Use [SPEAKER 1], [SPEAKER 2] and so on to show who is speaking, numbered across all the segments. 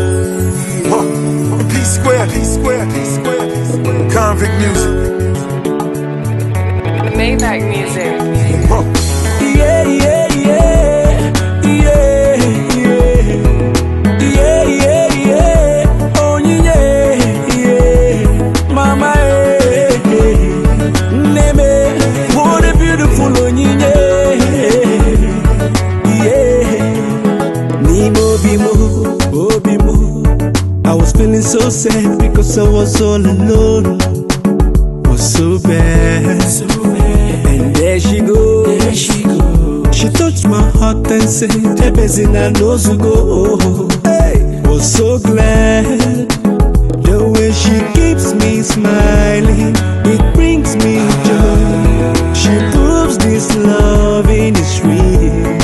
[SPEAKER 1] P-Square, Convict Music.
[SPEAKER 2] Maybach Music.
[SPEAKER 3] Yeah, yeah, yeah, yeah, yeah, yeah, yeah, yeah. Oh, yeah, yeah, mama, neme, what a beautiful, oh, yeah, Nimo bimo, oh bimo. I was feeling so sad because I was all alone. Was so bad, and there she goes. She touched my heart and said, "Ebezina knows to go." Hey, was so glad the way she keeps me smiling. It brings me joy. She proves this loving is real.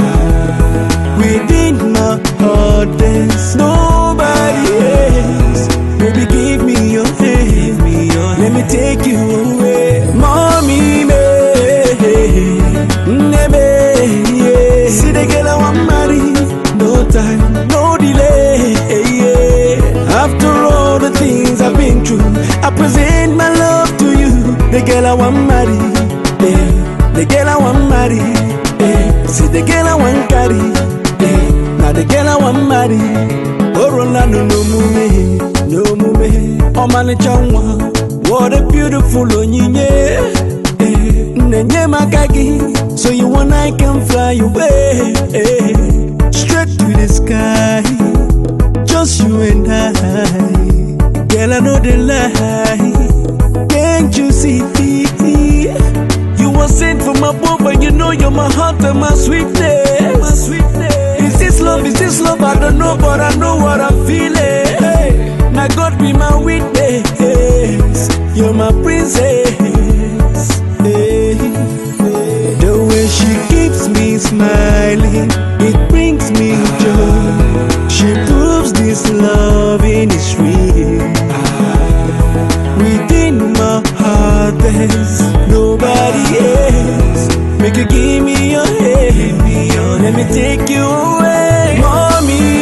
[SPEAKER 3] Within my heart, there's nobody else. Baby, give me your hand. Let me take you away, mommy, me, yeah. See the girl I want marry, no time, no delay, yeah. After all the things I've been through, I present my love to you. The girl I want marry, yeah. The girl I want marry, yeah. See the girl I want carry, yeah. Now the girl I want marry. Oh, Rolando, no mume, no mume. Oh, man, changwa. What a beautiful onyinye, nenye makagi, so you and I can fly away, straight to the sky, just you and I. Girl, I know the lie, can't you see? You were sent from above, and you know you're my heart and my sweetness. My sweetness. Is this love? Is this love? I don't know, but I know what I'm feeling. Now God be my witness. You're my princess. Hey, the way she keeps me smiling, it brings me joy. She proves this loving is real. Within my heart there's nobody else. Make you give me your hand, let me take you away, mommy,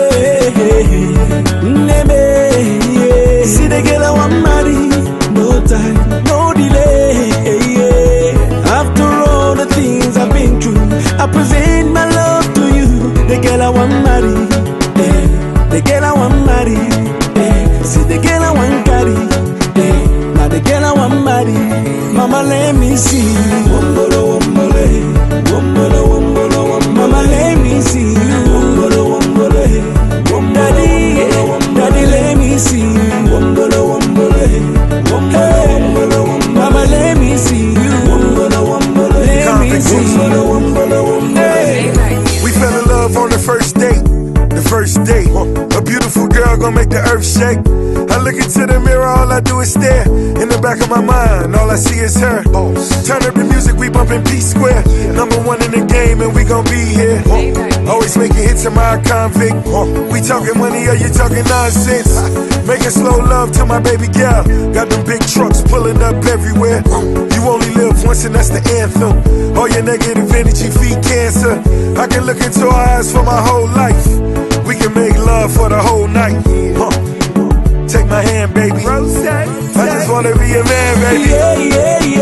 [SPEAKER 3] yeah. See the girl I want marry, no time, no delay, yeah. After all the things I've been through, I present my love to you. The girl I want marry, yeah. The girl I want marry, yeah. See the girl I want carry, yeah. Now the girl I want marry. Mama, let me see you. Wombolo, wombole, wombolo, wombolo, wombolo. Mama, let me see you. Wombolo, wombole. Daddy, let me see you. Wombolo, wombole, wombolo, wombolo. Mama, let me see you. Wombolo, wombolo, let me see you. Wombolo, wombolo.
[SPEAKER 1] We fell in love on the first date. The first date, a beautiful girl gonna make the earth shake. I look into the mirror, all I do is stare. In the back of my mind, all I see is her. Turn up the music, we bumpin' P-Square. Number one in the game, and we gon' be here. Always making hits in my convict. We talking money, or you talking nonsense? Making slow love to my baby girl. Got them big trucks pulling up everywhere. You only live once, and that's the anthem. All your negative energy feed cancer. I can look into her eyes for my whole life. We can make love for the whole night. Take my hand, baby. I just wanna be a man, baby.
[SPEAKER 3] Yeah, yeah,